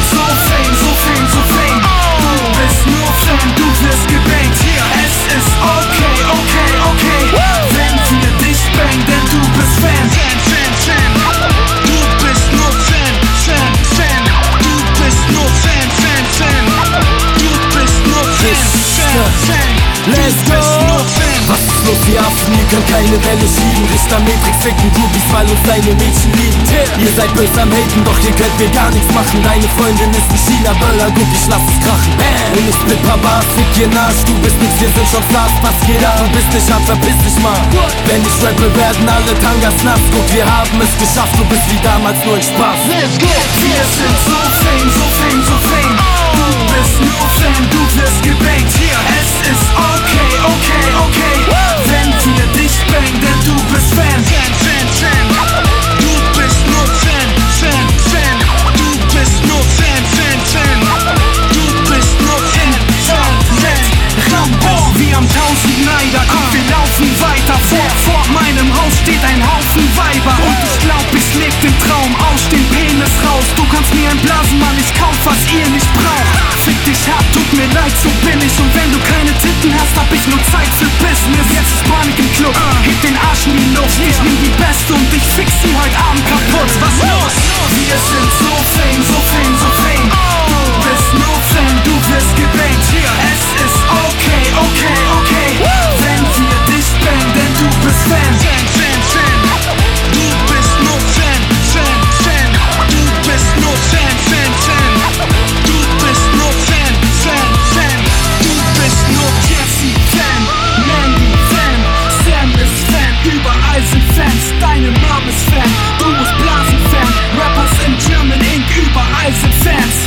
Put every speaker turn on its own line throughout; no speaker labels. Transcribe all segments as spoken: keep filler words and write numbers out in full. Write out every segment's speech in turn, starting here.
so fame, so fame, so fame. Du bist nur Fan, du wirst gebankt. Es ist okay, okay, okay, wenn wir dich bangen, denn du bist Fan. Fan, Fan, Fan. Du bist nur Fan, Fan, Fan. Du bist nur Fan, Fan, Fan. Du bist nur Fan, Fan, Fan.
Let's go! Was ist los, die Affen, ihr könnt keine Welle schieben. Richter Matrix ficken Groupies, weil uns deine Mädchen lieben. Ihr seid böse am Haten, doch ihr könnt mir gar nichts machen. Deine Freundin ist ein China-Böller, guck, ich lass es krachen. Und ich spit Papa, fick ihr Arsch. Du bist nix, wir sind schon Stars, was geht ab? Du bist nicht hart, verpiss dich mal. Wenn ich rappe, werden alle Tangas nass. Guck, wir haben es geschafft, du bist wie damals nur ein Spaß.
Let's go! Wir sind so fame, so fame, so fame. Du bist nur Fan, du wirst gebankt. Es ist okay, okay, okay, wenn wir dich bangen, denn du bist Fan. Fan, Fan, Fan. Du bist nur Fan, Fan, Fan. Du bist nur Fan, Fan, Fan. Du bist nur Fan, Fan, Fan. Rambo, wie am tausend Neider. Komm, wir laufen weiter. Vor, vor meinem Haus steht ein Haufen Weiber. Und ich glaub, ich leb den Traum aus dem Penis raus. Du kannst mir einblasen, Mann, ich kauf, was ihr nicht braucht. Fick dich hart, tut mir leid, so bin ich. Und wenn du keine Titten hast, hab ich nur Zeit für Business. Jetzt ist Panik im Club, heb den Arsch in die Luft. Ich nehm die Beste und ich fix sie heute Abend kaputt. Was los? Wir sind so fame, so fame, so fame. Du bist nur Fan, du wirst gebankt. Es ist okay, okay, okay, wenn wir dich bangen, denn du bist Fan. Fan, Fan, Fan. Du bist nur Fan, Fan, Fan. Du bist nur Fan, Fan, Fan. Du bist nur Fan, Fan, Fan. Du bist nur Jesse Fan, Mandy Fan, Sam ist Fan, überall sind Fans. Deine Mom ist Fan, du bist Blasen Fan. Rappers in German Inc, überall sind Fans.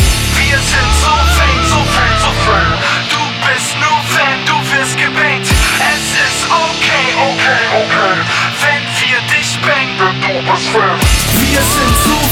Wir sind so fame, so fame, so fame. Du bist nur Fan, du wirst gebankt. Es ist okay, okay, okay, wenn wir dich bangen, denn du bist Fan. Wir sind so